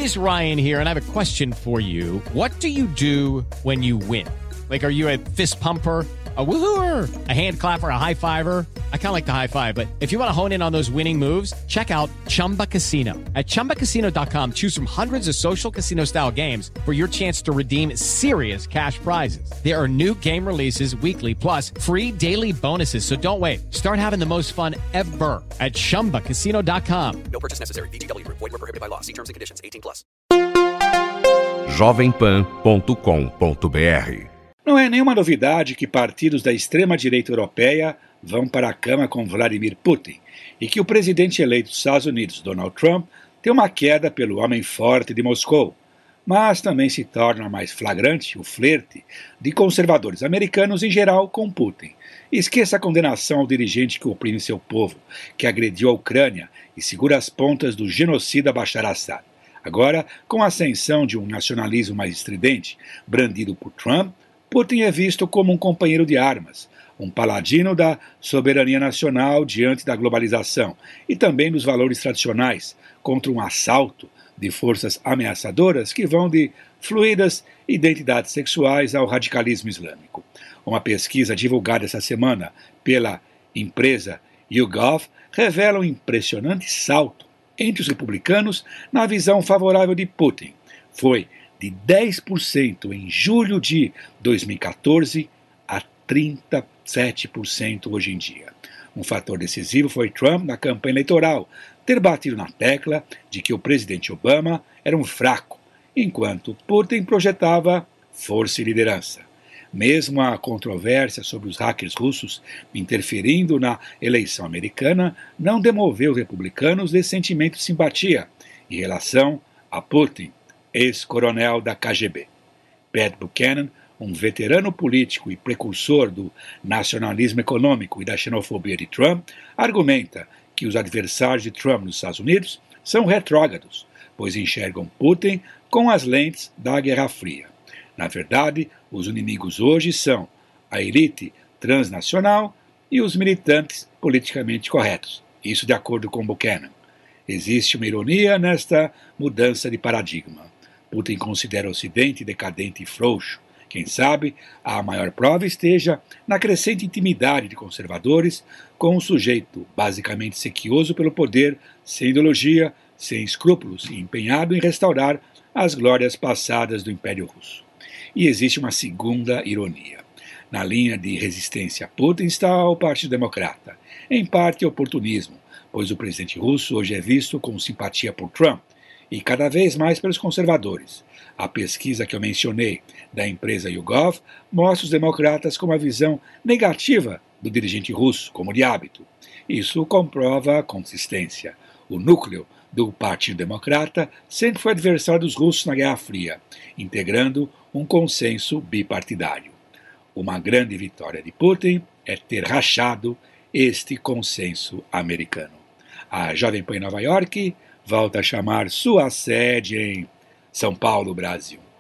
is Ryan here, and I have a question for you. What do you do when you win? Like, are you a fist pumper, a woohooer, a hand clapper, a high fiver? I kind of like the high five, but if you want to hone in on those winning moves, check out Chumba Casino. At ChumbaCasino.com, choose from hundreds of social casino-style games for your chance to redeem serious cash prizes. There are new game releases weekly, plus free daily bonuses, so don't wait. Start having the most fun ever at ChumbaCasino.com. No purchase necessary. VGW Group. Void where prohibited by law. See terms and conditions. 18+. jovempan.com.br. Não é nenhuma novidade que partidos da extrema-direita europeia vão para a cama com Vladimir Putin e que o presidente eleito dos Estados Unidos, Donald Trump, tem uma queda pelo homem forte de Moscou. Mas também se torna mais flagrante o flerte de conservadores americanos em geral com Putin. Esqueça a condenação ao dirigente que oprime seu povo, que agrediu a Ucrânia e segura as pontas do genocida Bashar Assad. Agora, com a ascensão de um nacionalismo mais estridente, brandido por Trump, Putin é visto como um companheiro de armas, um paladino da soberania nacional diante da globalização e também dos valores tradicionais, contra um assalto de forças ameaçadoras que vão de fluídas identidades sexuais ao radicalismo islâmico. Uma pesquisa divulgada essa semana pela empresa YouGov revela um impressionante salto entre os republicanos na visão favorável de Putin. Foi de 10% em julho de 2014 a 37% hoje em dia. Um fator decisivo foi Trump, na campanha eleitoral, ter batido na tecla de que o presidente Obama era um fraco, enquanto Putin projetava força e liderança. Mesmo a controvérsia sobre os hackers russos interferindo na eleição americana não demoveu republicanos desse sentimento de simpatia em relação a Putin, ex-coronel da KGB. Pat Buchanan, um veterano político e precursor do nacionalismo econômico e da xenofobia de Trump, argumenta que os adversários de Trump nos Estados Unidos são retrógrados, pois enxergam Putin com as lentes da Guerra Fria. Na verdade, os inimigos hoje são a elite transnacional e os militantes politicamente corretos. Isso de acordo com Buchanan. Existe uma ironia nesta mudança de paradigma. Putin considera o Ocidente decadente e frouxo. Quem sabe a maior prova esteja na crescente intimidade de conservadores com um sujeito basicamente sequioso pelo poder, sem ideologia, sem escrúpulos e empenhado em restaurar as glórias passadas do Império Russo. E existe uma segunda ironia. Na linha de resistência a Putin está o Partido Democrata, em parte oportunismo, pois o presidente russo hoje é visto com simpatia por Trump e cada vez mais pelos conservadores. A pesquisa que eu mencionei da empresa YouGov mostra os democratas com uma visão negativa do dirigente russo, como de hábito. Isso comprova a consistência. O núcleo do Partido Democrata sempre foi adversário dos russos na Guerra Fria, integrando um consenso bipartidário. Uma grande vitória de Putin é ter rachado este consenso americano. A Jovem Pan em Nova York volta a chamar sua sede em São Paulo, Brasil.